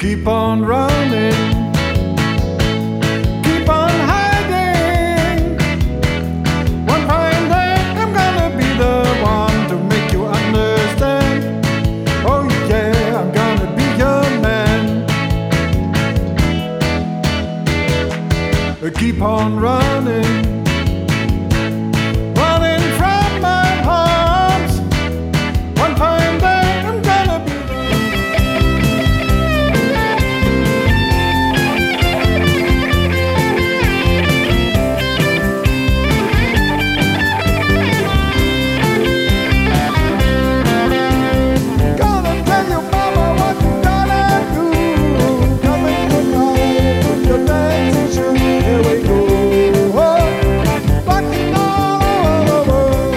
keep on running, keep on hiding. One fine day I'm gonna be the one to make you understand. Oh yeah, I'm gonna be your man. Keep on running, running from my arms. One fine day I'm gonna be gonna tell your mama what you gotta do. Coming tonight with your dancing shoes. Here we go. Rocking all over the world.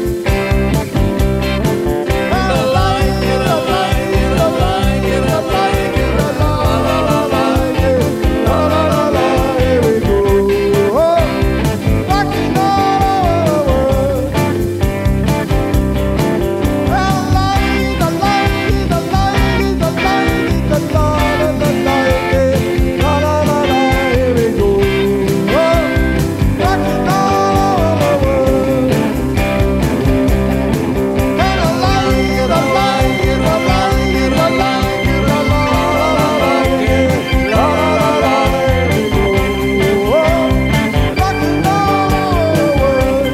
I like it, I like it, I like it, I like it, I like it. La la la la, here we go. Rocking all over the world. I like it, I like it, I like it, I like it, I like it. La la la la, here we go. Rocking all over the world. And I like it, I like it, I like it, I like it, la la la la, like it. La la la la, here we go. Rocking all over the world.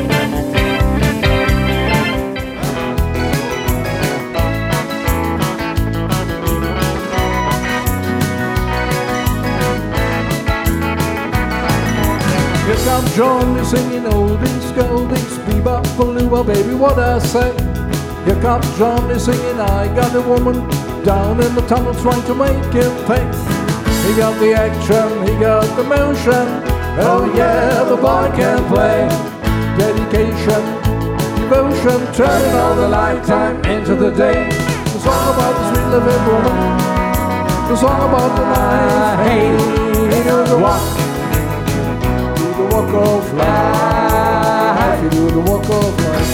Here comes Johnny singing oldies, goldies, bebop, palooba, baby, what I say. Here comes Johnny singing, I got a woman down in the tunnel trying to make him pay. He got the action, he got the motion. Oh yeah, the boy can play. Dedication, devotion, turning all the lifetime into the day. The song about the sweet living woman, the song about the night. Hey, you know the walk, do the walk of life. You do the walk of life.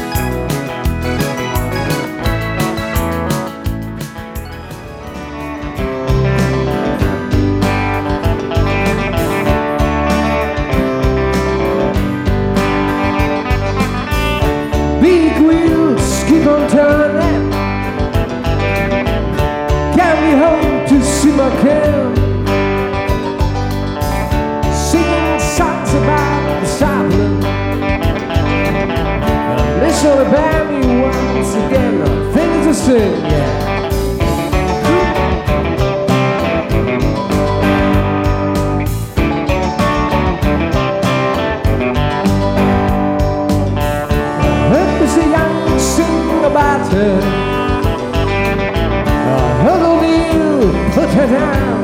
Big wheels keep on turning, carry me home to Simacare. Singing songs about the Southland. Listen to me once again, things to sing, yeah. About her, how do you put her down?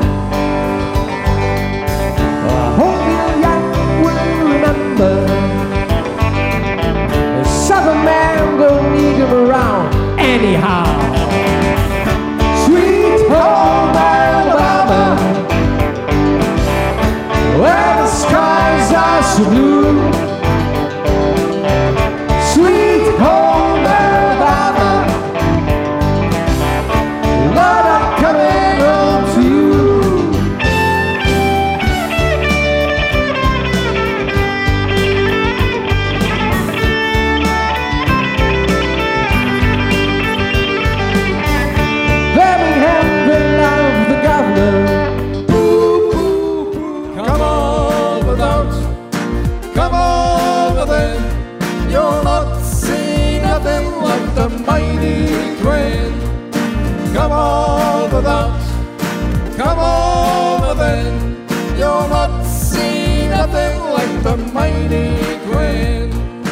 I hope you young will remember the Southern man don't need him around anyhow. Sweet home Alabama, where the skies are so blue. Sweet home Alabama, Lord, I'm coming home to you. Birmingham, they love the governor. Come over those, come over there. You'll not see nothing like the mighty Crane. Come over that, come over then. You'll not see nothing like the mighty Crane.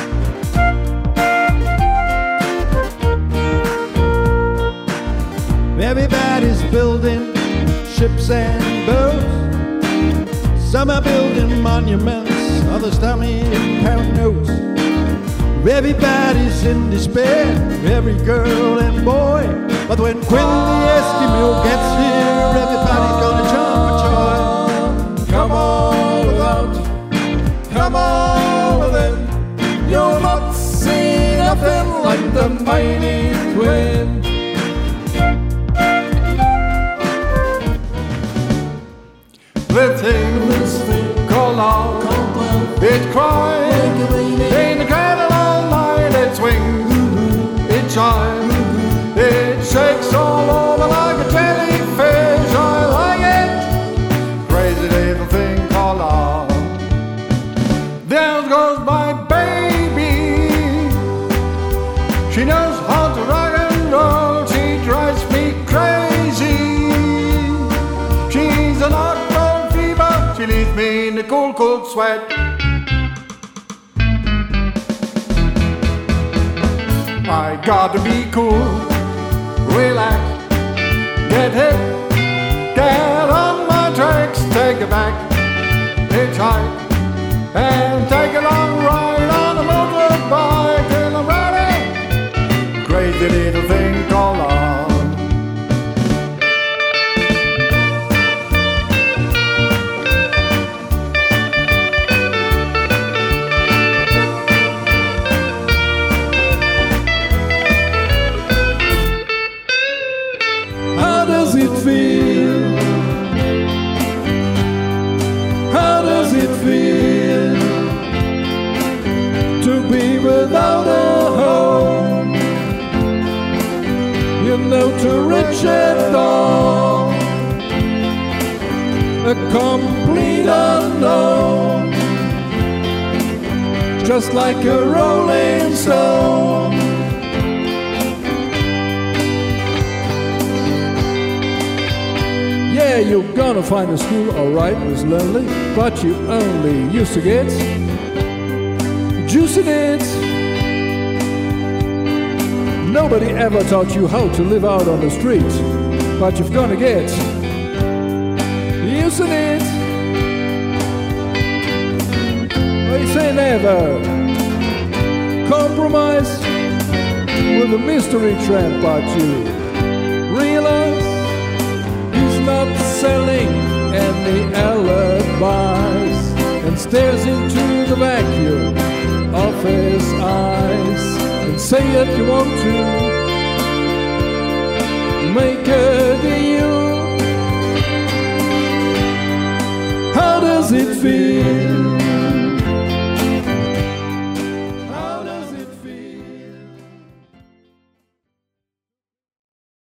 Everybody's building ships and boats. Some are building monuments, others telling pound notes. Everybody's in despair, every girl and boy. But when Quinn the Eskimo gets here, everybody's gonna jump for joy. Come on without, come on within. You'll not see nothing like the mighty Twin. cold, cold sweat. I gotta be cool, relax, get hit, get on my tracks, take it back, hitchhike, and take a long ride on a motorbike till I'm ready. Crazy little thing called love. How does it feel? How does it feel to be without a home? You know, to reach it all, a complete unknown, just like a rolling stone. Yeah, you're gonna find a school alright, was lonely, but you only used to get juice in it. Nobody ever taught you how to live out on the street, but you're gonna get used in it. They say never compromise with a mystery tramp, but you realize not selling any alibis, and stares into the vacuum of his eyes and say that you want to make it